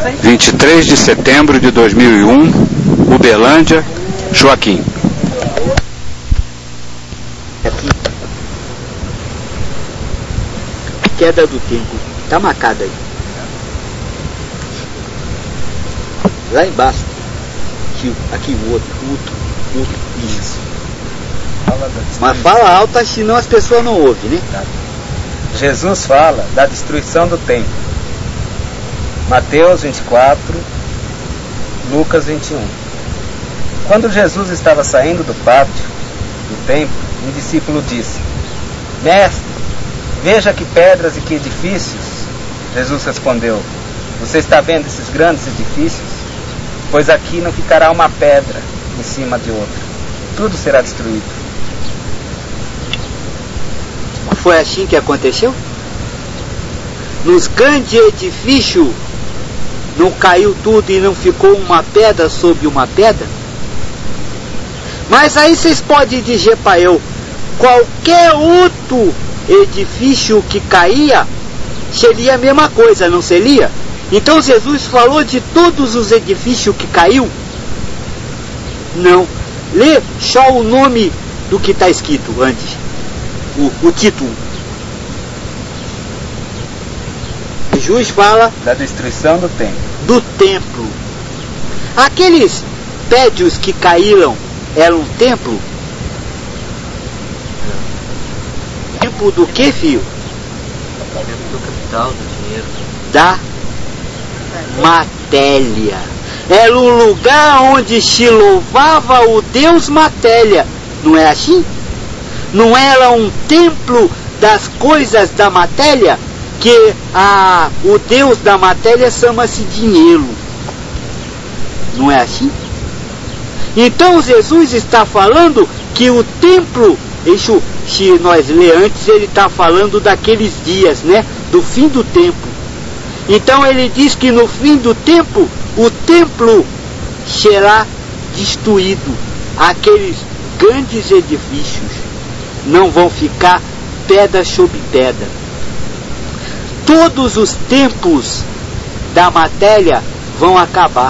23 de setembro de 2001, Uberlândia, Joaquim. Queda do templo, tá marcada aí. Lá embaixo, aqui o outro, isso. Mas fala alto, senão as pessoas não ouvem, né? Jesus fala da destruição do templo. Mateus 24, Lucas 21. Quando Jesus estava saindo do pátio do templo, um discípulo disse: Mestre, veja que pedras e que edifícios. Jesus respondeu: Você está vendo esses grandes edifícios? Pois aqui não ficará uma pedra em cima de outra. Tudo será destruído. Foi assim que aconteceu? Nos grandes edifícios não caiu tudo e não ficou uma pedra sobre uma pedra? Mas aí vocês podem dizer para eu, qualquer outro edifício que caía seria a mesma coisa, não seria? Então Jesus falou de todos os edifícios que caiu? Não. Lê só o nome do que está escrito antes. O título. Jesus fala da destruição do templo. Do templo. Aqueles prédios que caíram eram um templo? Templo do que, filho? Templo do capital, do dinheiro. Da matéria. Era um lugar onde se louvava o Deus matéria. Não é assim? Não era um templo das coisas da matéria? Que o Deus da matéria chama-se dinheiro. Não é assim? Então Jesus está falando que o templo, isso, se nós ler antes, ele está falando daqueles dias, né? Do fim do tempo. Então ele diz que no fim do tempo, o templo será destruído. Aqueles grandes edifícios não vão ficar pedra sobre pedra. Todos os templos da matéria vão acabar.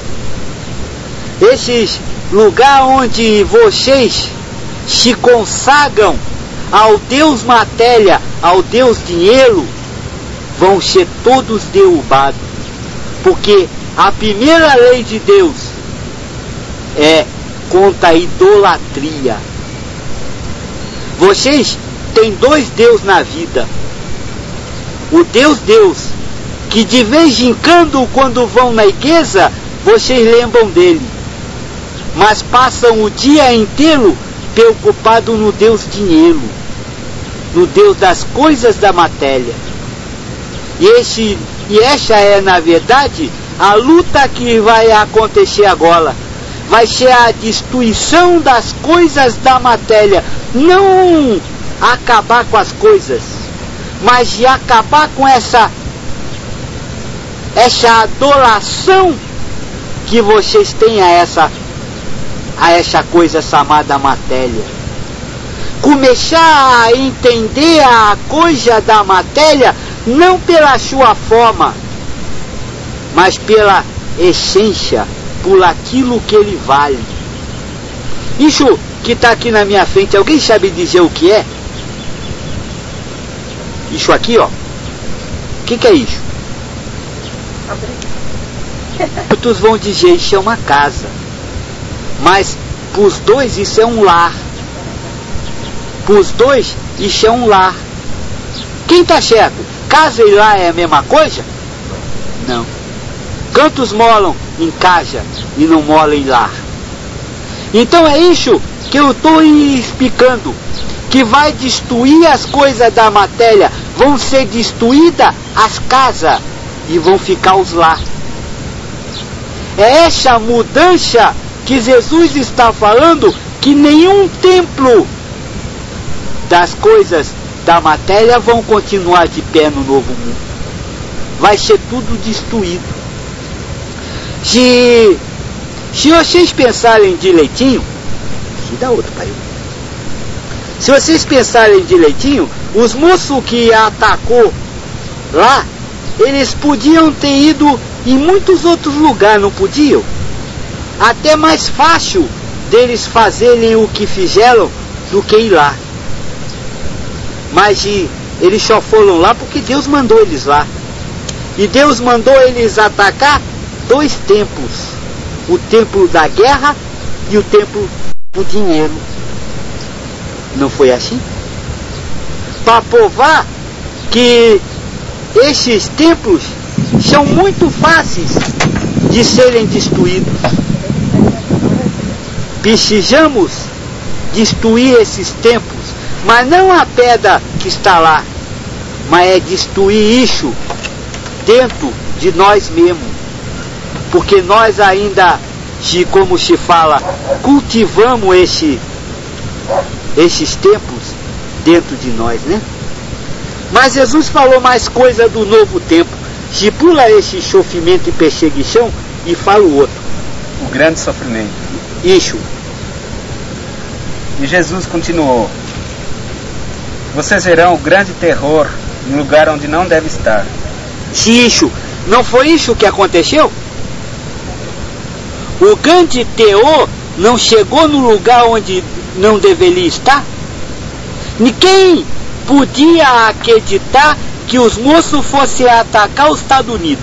Esses lugares onde vocês se consagram ao Deus matéria, ao Deus dinheiro, vão ser todos derrubados. Porque a primeira lei de Deus é contra a idolatria. Vocês têm dois deuses na vida. O Deus, que de vez em quando vão na igreja, vocês lembram dele. Mas passam o dia inteiro preocupados no Deus dinheiro, no Deus das coisas da matéria. E essa é, na verdade, a luta que vai acontecer agora. Vai ser a destruição das coisas da matéria. Não acabar com as coisas, mas de acabar com essa adoração que vocês têm a essa coisa chamada matéria. Começar a entender a coisa da matéria não pela sua forma, mas pela essência, por aquilo que ele vale. Isso que está aqui na minha frente, alguém sabe dizer o que é? Isso aqui, ó. O que é isso? Outros vão dizer isso é uma casa. Mas para os dois isso é um lar. Para os dois isso é um lar. Quem está certo? Casa e lar é a mesma coisa? Não. Quantos moram em casa e não moram em lar? Então é isso que eu estou explicando. Que vai destruir as coisas da matéria. Vão ser destruídas as casas e vão ficar os lar. É essa mudança que Jesus está falando, que nenhum templo das coisas da matéria vão continuar de pé no novo mundo. Vai ser tudo destruído. Se vocês pensarem direitinho, aqui dá outro pai. Se vocês pensarem direitinho, os moços que atacou lá, eles podiam ter ido em muitos outros lugares, não podiam? Até mais fácil deles fazerem o que fizeram do que ir lá. Mas eles só foram lá porque Deus mandou eles lá. E Deus mandou eles atacar 2 templos. O templo da guerra e o templo do dinheiro. Não foi assim? Para provar que esses templos são muito fáceis de serem destruídos. Precisamos destruir esses templos, mas não a pedra que está lá, mas é destruir isso dentro de nós mesmos. Porque nós ainda, como se fala, cultivamos esses templos dentro de nós, né? Mas Jesus falou mais coisa do novo tempo. Se pula esse sofrimento e perseguição e fala o outro. O grande sofrimento. Isso. E Jesus continuou: vocês verão o grande terror em lugar onde não deve estar. Se isso, não foi isso que aconteceu? O grande terror não chegou no lugar onde não deveria estar? Ninguém podia acreditar que os moços fossem atacar os Estados Unidos.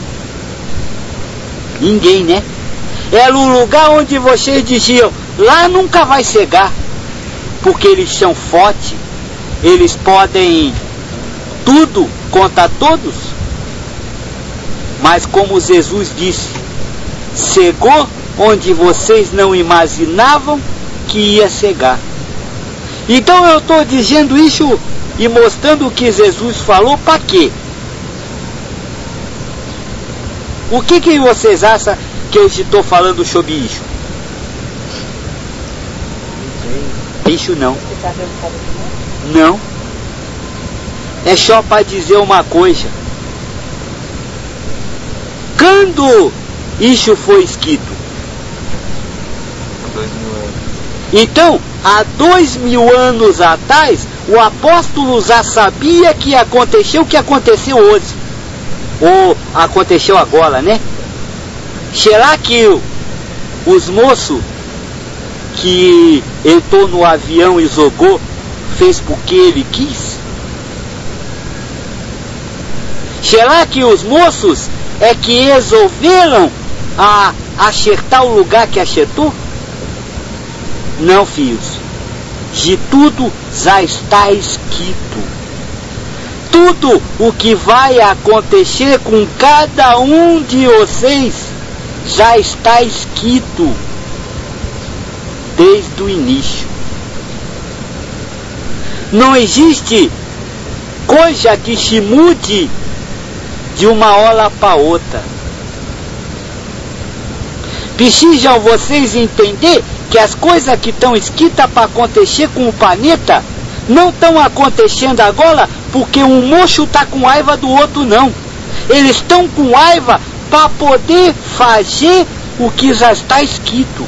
Ninguém, né? Era um lugar onde vocês diziam, lá nunca vai chegar, porque eles são fortes, eles podem tudo contra todos. Mas como Jesus disse, chegou onde vocês não imaginavam que ia chegar. Então eu estou dizendo isso e mostrando o que Jesus falou para quê? O que vocês acham que eu estou falando sobre isso? Isso não. Não. É só para dizer uma coisa. Quando isso foi escrito? 2000 anos. Então, há 2000 anos atrás, o apóstolo já sabia que aconteceu o que aconteceu hoje. Ou aconteceu agora, né? Será que os moços que entrou no avião e jogou, fez porque ele quis? Será que os moços é que resolveram acertar o lugar que acertou? Não, filhos. De tudo já está escrito. Tudo o que vai acontecer com cada um de vocês já está escrito desde o início. Não existe coisa que se mude de uma hora para outra. Precisam vocês entender que as coisas que estão escritas para acontecer com o planeta não estão acontecendo agora porque um moço está com raiva do outro, não. Eles estão com raiva para poder fazer o que já está escrito.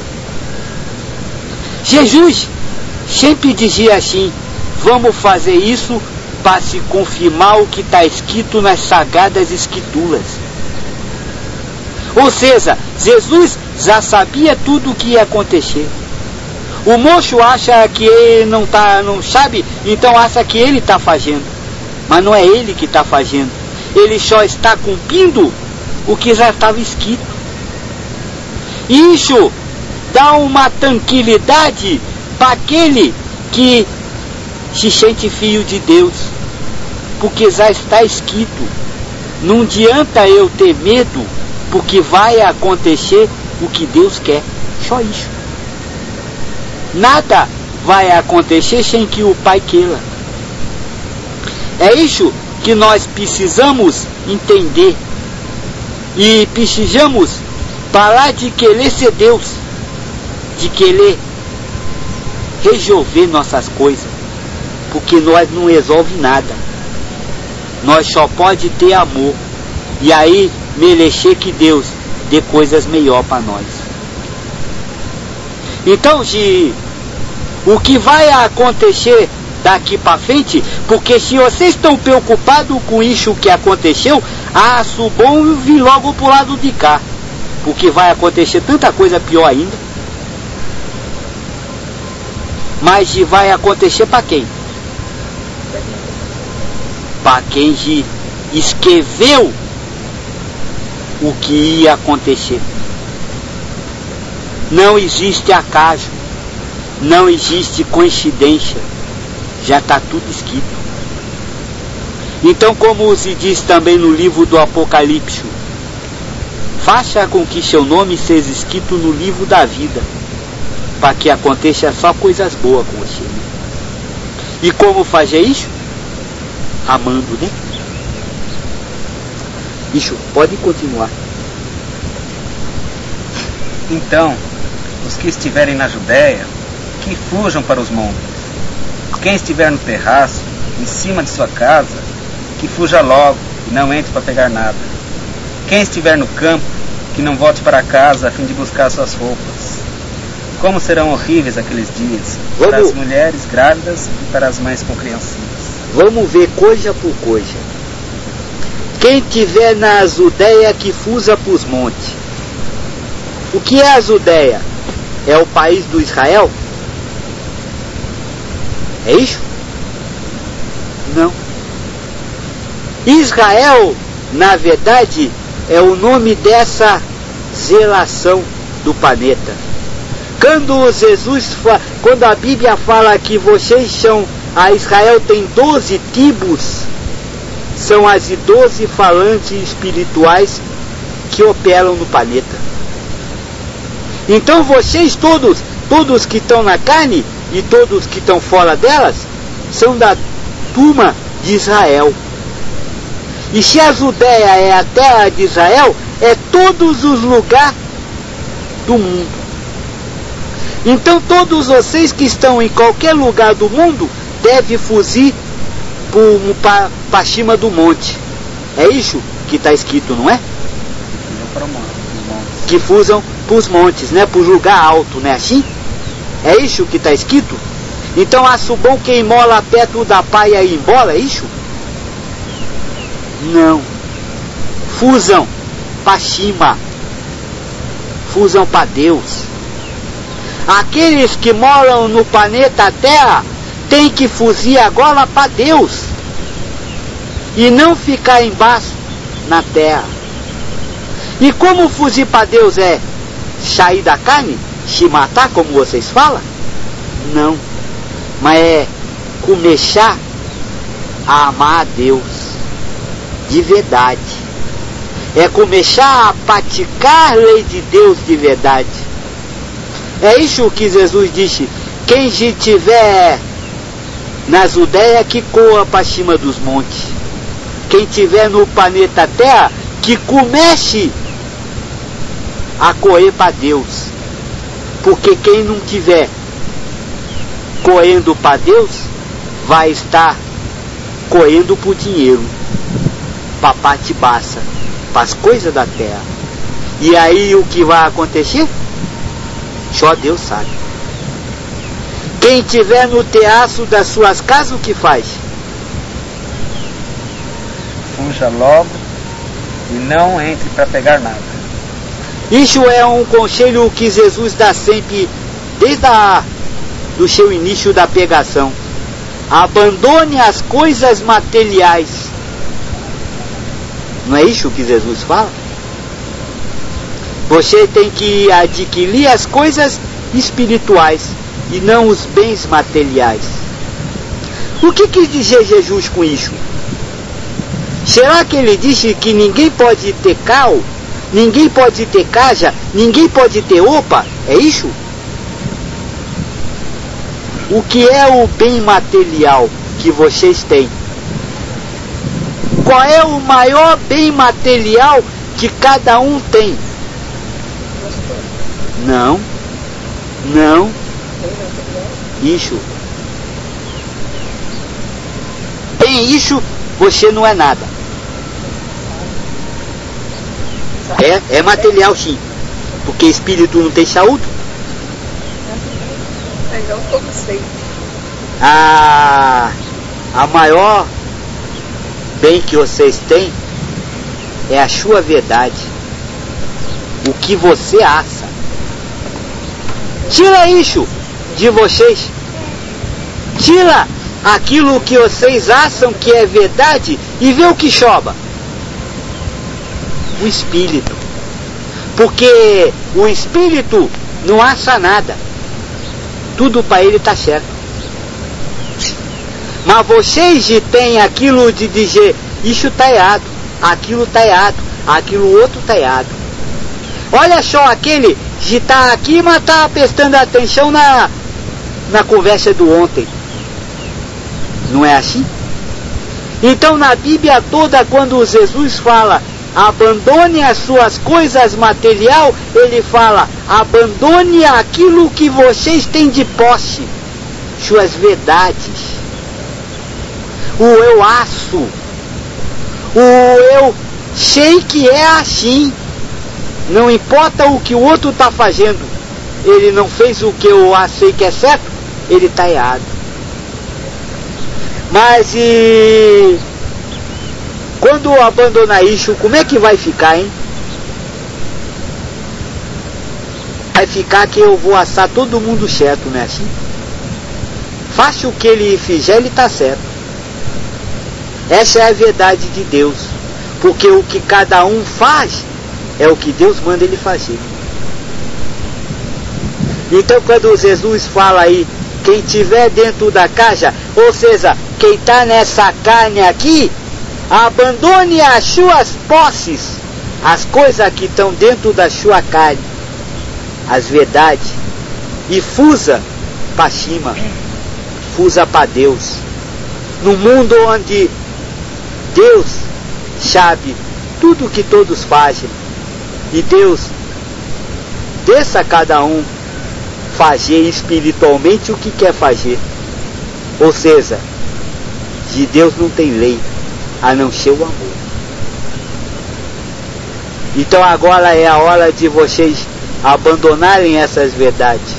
Jesus sempre dizia assim, vamos fazer isso para se confirmar o que está escrito nas Sagradas Escrituras. Ou seja, Jesus já sabia tudo o que ia acontecer. O moço acha que ele não sabe, então acha que ele está fazendo. Mas não é ele que está fazendo. Ele só está cumprindo o que já estava escrito. Isso dá uma tranquilidade para aquele que se sente filho de Deus. Porque já está escrito. Não adianta eu ter medo, porque vai acontecer o que Deus quer. Só isso. Nada vai acontecer sem que o Pai queira. É isso que nós precisamos entender. E precisamos parar de querer ser Deus, de querer resolver nossas coisas, porque nós não resolve nada. Nós só pode ter amor, e aí merecer que Deus dê coisas melhor para nós. Então, o que vai acontecer daqui para frente, porque se vocês estão preocupados com isso que aconteceu, acho bom vir logo pro lado de cá, porque vai acontecer tanta coisa pior ainda. Mas vai acontecer para quem? Para quem escreveu o que ia acontecer. Não existe acaso, não existe coincidência, já está tudo escrito. Então, como se diz também no livro do Apocalipse, faça com que seu nome seja escrito no livro da vida, para que aconteça só coisas boas com você. E como fazer isso? Amando, né? Isso, pode continuar. Então, os que estiverem na Judéia, que fujam para os montes. Quem estiver no terraço, em cima de sua casa, que fuja logo e não entre para pegar nada. Quem estiver no campo, que não volte para casa a fim de buscar suas roupas. Como serão horríveis aqueles dias para as mulheres grávidas e para as mães com criancinhas. Vamos ver coisa por coisa. Quem tiver na Judéia, que fuja para os montes. O que é a Judéia? É o país do Israel? É isso? Não. Israel, na verdade, é o nome dessa geração do planeta. Quando a Bíblia fala que vocês são, a Israel tem 12 tribos, são as 12 falantes espirituais que operam no planeta. Então vocês todos que estão na carne e todos que estão fora delas, são da turma de Israel. E se a Judéia é a terra de Israel, é todos os lugares do mundo. Então todos vocês que estão em qualquer lugar do mundo devem fugir para cima do monte. É isso que está escrito, não é? Que fujam para os montes, né? Para o lugar alto, não é assim? É isso que está escrito? Então acho bom quem mora perto da praia ir embora, é isso? Não. Fujam para cima. Fujam para Deus. Aqueles que moram no planeta Terra têm que fugir agora para Deus e não ficar embaixo na terra. E como fugir para Deus é sair da carne, se matar, como vocês falam? Não, mas é começar a amar a Deus de verdade, é começar a praticar a lei de Deus de verdade. É isso que Jesus disse: quem estiver na Judéia, que corra para cima dos montes. Quem estiver no planeta Terra, que comece a correr para Deus. Porque quem não estiver correndo para Deus, vai estar correndo por dinheiro, para a parte baixa, para as coisas da terra. E aí o que vai acontecer? Só Deus sabe. Quem estiver no terraço das suas casas, o que faz? Fuja logo e não entre para pegar nada. Isso é um conselho que Jesus dá sempre, desde do seu início da pregação. Abandone as coisas materiais. Não é isso que Jesus fala? Você tem que adquirir as coisas espirituais e não os bens materiais. O que quis dizer Jesus com isso? Será que ele disse que ninguém pode ter carro, ninguém pode ter casa, ninguém pode ter roupa? É isso? O que é o bem material que vocês têm? Qual é o maior bem material que cada um tem? Não. Isso. Tem isso, você não é nada. É material sim. Porque espírito não tem saúde. a maior bem que vocês têm é a sua verdade, o que você acha. Tira isso de vocês, tira aquilo que vocês acham que é verdade e vê o que choba. O espírito, porque o espírito não acha nada, tudo para ele está certo. Mas vocês têm aquilo de dizer, isso está errado, aquilo está errado, aquilo outro está errado. Olha só, aquele de estar aqui, mas está prestando atenção na conversa do ontem. Não é assim? Então na Bíblia toda, quando Jesus fala abandone as suas coisas materiais, ele fala abandone aquilo que vocês têm de posse, suas verdades, o eu acho, o eu sei que é assim, não importa o que o outro está fazendo, ele não fez o que eu achei que é certo, ele está errado. Mas e quando abandonar isso, como é que vai ficar, hein? Vai ficar que eu vou assar todo mundo certo, não é assim? Faça o que ele fizer, ele está certo. Essa é a verdade de Deus, porque o que cada um faz é o que Deus manda ele fazer. Então quando Jesus fala aí, quem estiver dentro da casa, ou seja, quem está nessa carne aqui, abandone as suas posses, as coisas que estão dentro da sua carne, as verdades, e fuja para cima, fuja para Deus. No mundo onde Deus sabe tudo que todos fazem, e Deus deixa cada um fazer espiritualmente o que quer fazer. Ou seja, de Deus não tem lei, a não ser o amor. Então agora é a hora de vocês abandonarem essas verdades.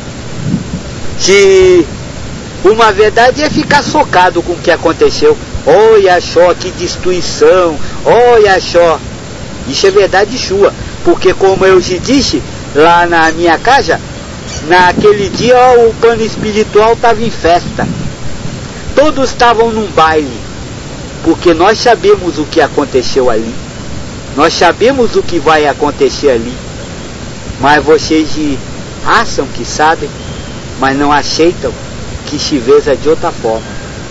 Se uma verdade é ficar chocado com o que aconteceu, olha só que destruição, olha só, isso é verdade sua, porque como eu te disse lá na minha casa, naquele dia o plano espiritual estava em festa, todos estavam num baile, porque nós sabemos o que aconteceu ali, nós sabemos o que vai acontecer ali, mas vocês acham que sabem, mas não aceitam que se veja de outra forma.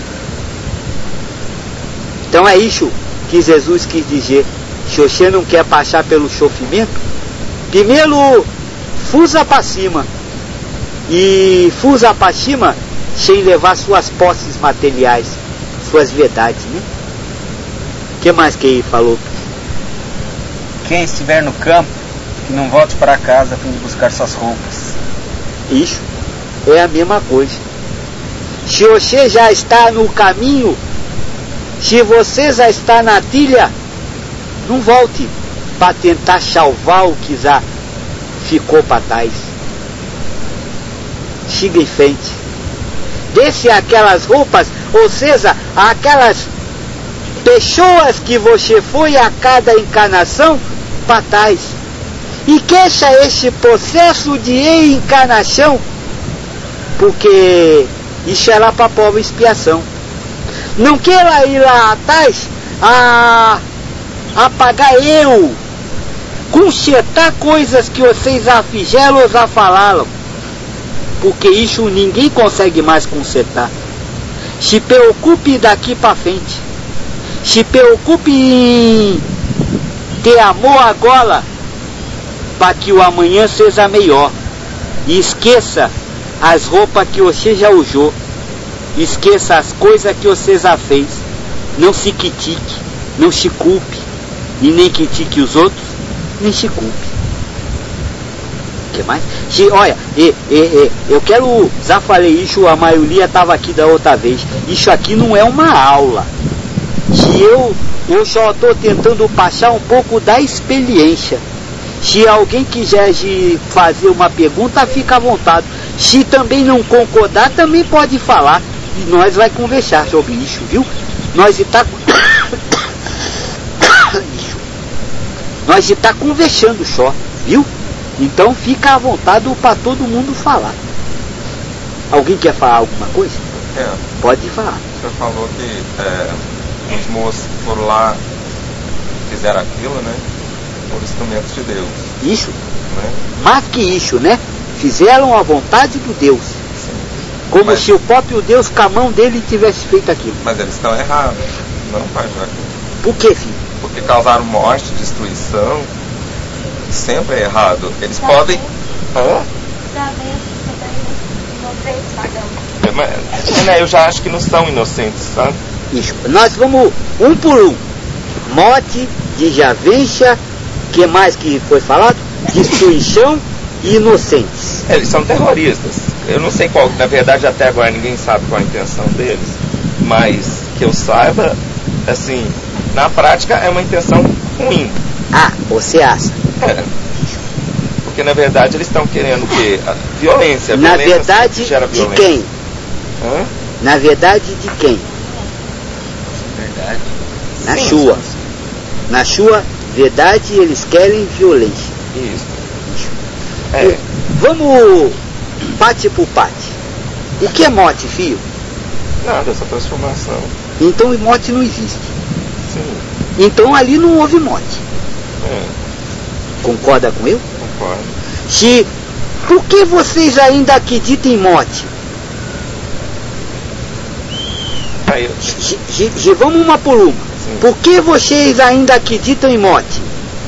Então é isso que Jesus quis dizer. Se você não quer passar pelo sofrimento, primeiro fuja para cima, e fuja para cima sem levar suas posses materiais, suas verdades, né? O que mais que ele falou? Quem estiver no campo, que não volte para casa a fim de buscar suas roupas. Isso é a mesma coisa. Se você já está no caminho, se você já está na trilha, não volte para tentar salvar o que já ficou para trás. Siga em frente. Deixe aquelas roupas, ou seja, aquelas pessoas que você foi a cada encarnação para trás. E queixa esse processo de reencarnação, porque isso é lá para a prova expiação. Não queira ir lá atrás a pagar eu, consertar coisas que vocês já fizeram ou já falaram, porque isso ninguém consegue mais consertar. Se preocupe daqui para frente, se preocupe em ter amor agora, para que o amanhã seja melhor. E esqueça as roupas que você já usou, esqueça as coisas que você já fez. Não se critique, não se culpe, e nem critique os outros, nem se culpe. O que mais? Olha, eu quero, já falei isso, a maioria estava aqui da outra vez, isso aqui não é uma aula. Se eu só estou tentando passar um pouco da experiência. Se alguém quiser fazer uma pergunta, fica à vontade. Se também não concordar, também pode falar. E nós vai conversar sobre isso, viu? Nós está nós está conversando só, viu? Então fica à vontade para todo mundo falar. Alguém quer falar alguma coisa? Pode falar. O senhor falou que os moços foram lá, fizeram aquilo, né? Por instrumentos de Deus. Isso. Né? Mais que isso, né? Fizeram a vontade do Deus. Sim. Como se o próprio Deus com a mão dele tivesse feito aquilo. Mas eles estão errados. Não, pai Joaquim. Por que, filho? Porque causaram morte, destruição. Sempre é errado. Eles podem... Eu já acho que não são inocentes, sabe? Isso. Nós vamos um por um. Morte, desavença, que mais que foi falado? Destruição e inocentes. Eles são terroristas. Eu não sei qual, na verdade até agora ninguém sabe qual a intenção deles, mas que eu saiba, assim, na prática é uma intenção ruim. Ah, você acha? Porque na verdade eles estão querendo o quê? Violência. Na verdade, gera de violência. quem? Na verdade, de quem? Verdade. Na Sim. sua. Na sua verdade, eles querem violência. Isso. Vamos parte por parte. O que é morte, filho? Nada, essa transformação. Então morte não existe. Sim. Então ali não houve morte. Concorda com eu? Concordo. Por que vocês ainda acreditam em morte? Vamos uma por uma. Sim. Por que vocês ainda acreditam em morte?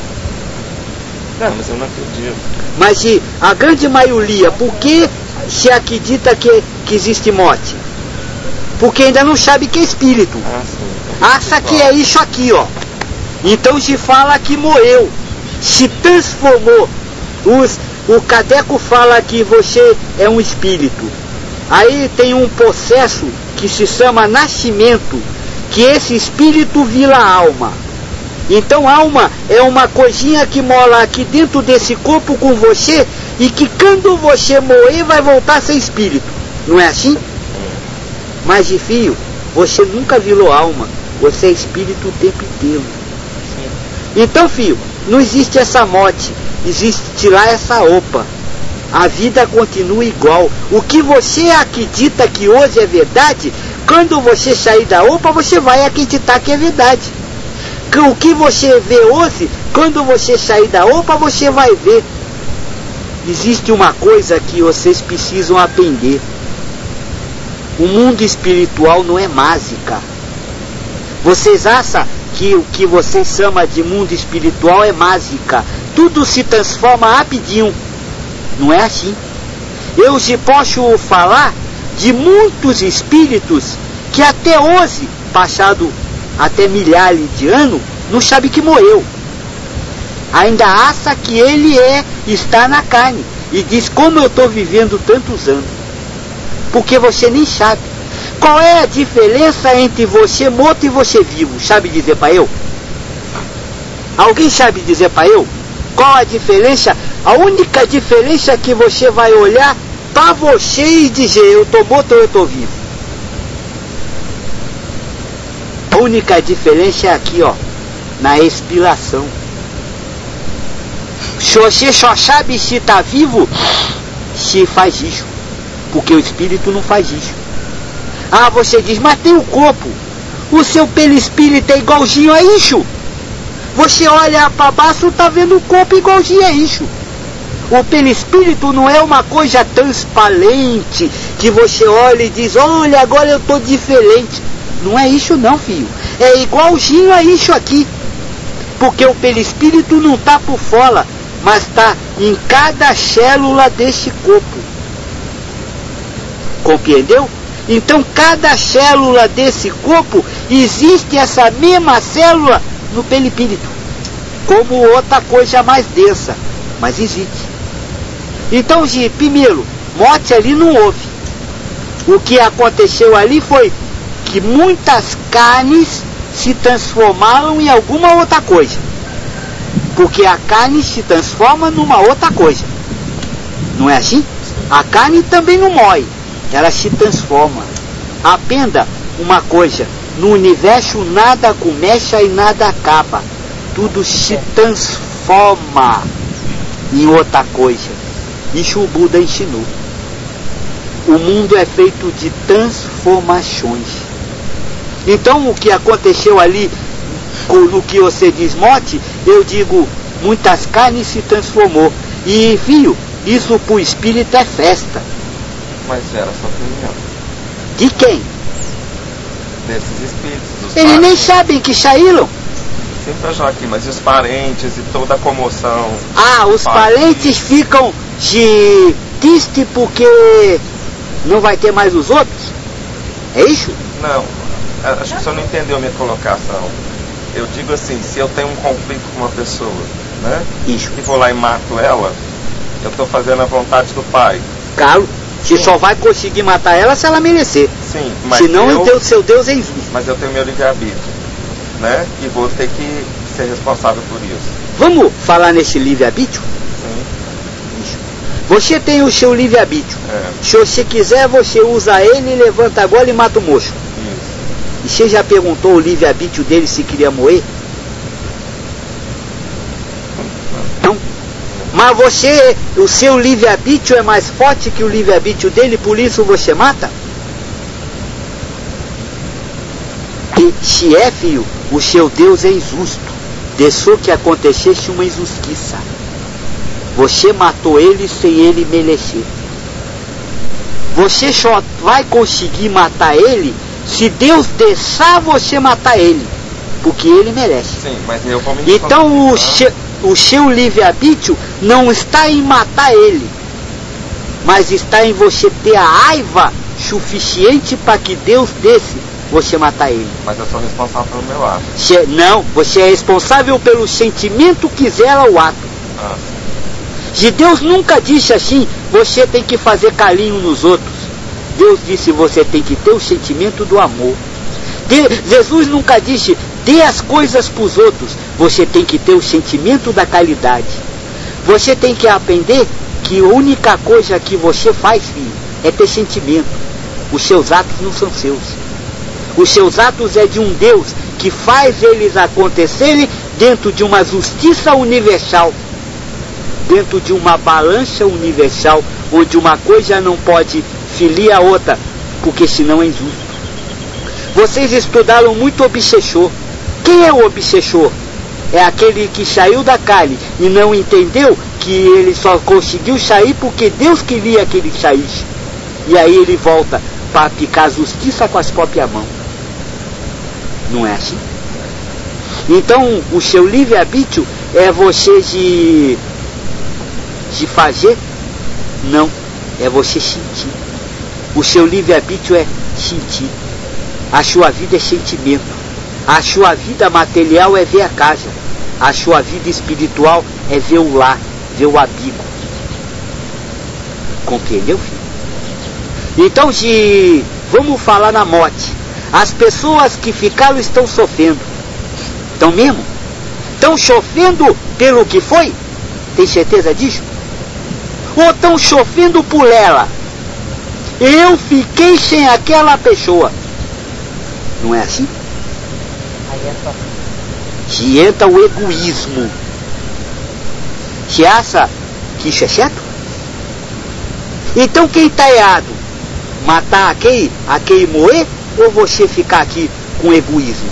Não, mas eu não acredito. Mas a grande maioria, por que se acredita que existe morte? Porque ainda não sabe que é espírito. Acha que é isso aqui, ó. Então se fala que morreu, se transformou. O Cadeco fala que você é um espírito. Aí tem um processo que se chama nascimento, que esse espírito vira alma. Então alma é uma coisinha que mora aqui dentro desse corpo com você, e que quando você morrer vai voltar a ser espírito. Não é assim? Mas de filho, você nunca virou alma, você é espírito o tempo inteiro. Então filho, não existe essa morte, existe lá essa roupa. A vida continua igual. O que você acredita que hoje é verdade, quando você sair da roupa, você vai acreditar que é verdade. O que você vê hoje, quando você sair da roupa, você vai ver. Existe uma coisa que vocês precisam aprender. O mundo espiritual não é mágica. Vocês acham que o que vocês chamam de mundo espiritual é mágica? Tudo se transforma rapidinho. Não é assim. Eu já posso falar de muitos espíritos que até hoje, passado até milhares de anos, não sabe que morreu. Ainda acha que ele está na carne. E diz, como eu estou vivendo tantos anos. Porque você nem sabe. Qual é a diferença entre você morto e você vivo? Sabe dizer para eu? Alguém sabe dizer para eu? Qual a diferença? A única diferença é que você vai olhar para você e dizer, eu estou morto ou eu estou vivo. A única diferença é aqui, ó, na expiração. Se você só sabe se está vivo, se faz isso. Porque o espírito não faz isso. Ah, você diz, mas tem o corpo. O seu perispírito é igualzinho a isso. Você olha para baixo, está vendo o corpo igualzinho a isso. O perispírito não é uma coisa transparente, que você olha e diz, olha, agora eu estou diferente. Não é isso não, filho. É igualzinho a isso aqui. Porque o perispírito não está por fora, mas está em cada célula desse corpo. Compreendeu? Então cada célula desse corpo, existe essa mesma célula no perispírito, como outra coisa mais densa, mas existe. Então, primeiro, morte ali não houve. O que aconteceu ali foi que muitas carnes se transformaram em alguma outra coisa. Porque a carne se transforma numa outra coisa. Não é assim? A carne também não morre, ela se transforma. Aprenda uma coisa: no universo nada começa e nada acaba, tudo se transforma em outra coisa. Isso o Buda ensinou. O mundo é feito de transformações. Então o que aconteceu ali, no que você diz morte, eu digo, muitas carnes se transformou. E filho, isso para o espírito é festa. Mas era sua opinião. De quem? Desses espíritos. Dos Eles nem parentes. sabem que saíram. Sim, pra Joaquim, mas e os parentes e toda a comoção? Ah, os parentes ficam de triste porque não vai ter mais os outros? É isso? Não, acho que o senhor não entendeu a minha colocação. Eu digo assim, se eu tenho um conflito com uma pessoa, né? Isso. E vou lá e mato ela, eu estou fazendo a vontade do pai. Claro, você só vai conseguir matar ela se ela merecer. Sim, mas senão o seu Deus é injusto. Mas eu tenho meu livre-arbítrio, né? E vou ter que ser responsável por isso. Vamos falar nesse livre-arbítrio? Sim. Isso. Você tem o seu livre-arbítrio. É. Se você quiser, você usa ele, levanta agora e mata o moço. Isso. E você já perguntou o livre-arbítrio dele se queria morrer? Não. Mas você, o seu livre-arbítrio é mais forte que o livre-arbítrio dele, por isso você mata? E se é, filho, o seu Deus é injusto. Deixou que acontecesse uma injustiça. Você matou ele sem ele merecer. Você só vai conseguir matar ele se Deus deixar você matar ele, porque ele merece. Sim, mas eu vou me Então o seu livre-arbítrio não está em matar ele, mas está em você ter a raiva suficiente para que Deus deixe você matar ele. Mas eu sou responsável pelo meu ato. Não, você é responsável pelo sentimento que zela o ato. Ah. Se Deus nunca disse assim, você tem que fazer carinho nos outros. Deus disse, você tem que ter o sentimento do amor. Jesus nunca disse, dê as coisas para os outros. Você tem que ter o sentimento da caridade. Você tem que aprender que a única coisa que você faz, filho, é ter sentimento. Os seus atos não são seus. Os seus atos é de um Deus que faz eles acontecerem dentro de uma justiça universal, dentro de uma balança universal, onde uma coisa não pode ferir a outra, porque senão é injusto. Vocês estudaram muito obsessor. Quem é o obsessor? É aquele que saiu da carne e não entendeu que ele só conseguiu sair porque Deus queria que ele saísse. E aí ele volta para aplicar justiça com as próprias mãos. Não é assim? Então o seu livre-arbítrio é você de fazer? Não, é você sentir. O seu livre-arbítrio é sentir. A sua vida é sentimento. A sua vida material é ver a casa. A sua vida espiritual é ver o lar, ver o abrigo. Compreendeu, filho? Então, vamos falar na morte. As pessoas que ficaram estão sofrendo. Estão mesmo? Estão sofrendo pelo que foi? Tem certeza disso? Ou estão sofrendo por ela? Eu fiquei sem aquela pessoa. Não é assim? Que entra o egoísmo. Você acha que isso é certo? Então quem está errado? Matar aquele morrer? Ou você ficar aqui com egoísmo?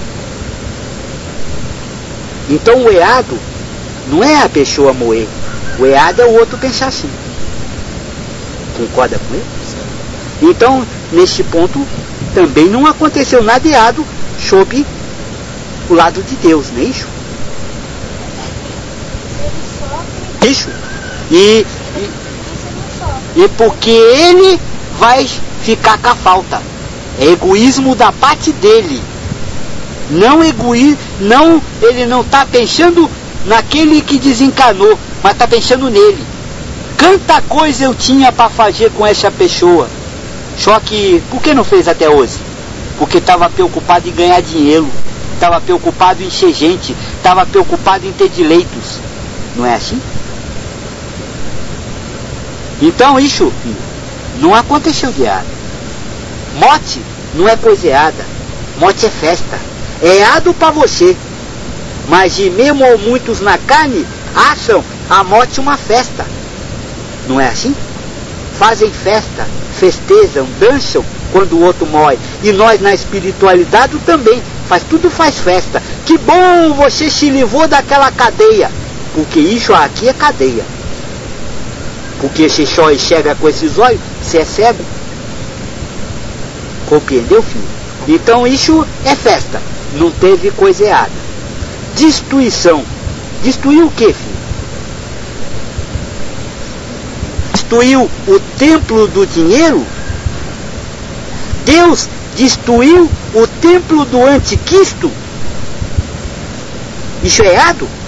Então o errado não é a pessoa morrer. O errado é o outro pensar assim. Concorda com ele? Então, nesse ponto, também não aconteceu nada errado sob o lado de Deus, não é isso? Isso. E porque ele vai ficar com a falta. É egoísmo da parte dele. Não egoísmo, não, ele não está pensando naquele que desencanou, mas está pensando nele. Quanta coisa eu tinha para fazer com essa pessoa. Só que, por que não fez até hoje? Porque estava preocupado em ganhar dinheiro, estava preocupado em ser gente, estava preocupado em ter direitos. Não é assim? Então isso não aconteceu de errado. Morte não é coiseada, morte é festa. É ado para você, mas de mesmo muitos na carne acham a morte uma festa. Não é assim? Fazem festa, festejam, dançam quando o outro morre. E nós na espiritualidade também, tudo faz festa. Que bom você se livrou daquela cadeia, porque isso aqui é cadeia. Porque você só enxerga com esses olhos, você é cego. Compreendeu, filho? Então isso é festa, não teve coisa errada. Destruição. Destruiu o que, filho? Destruiu o templo do dinheiro? Deus destruiu o templo do anticristo? Isso é errado?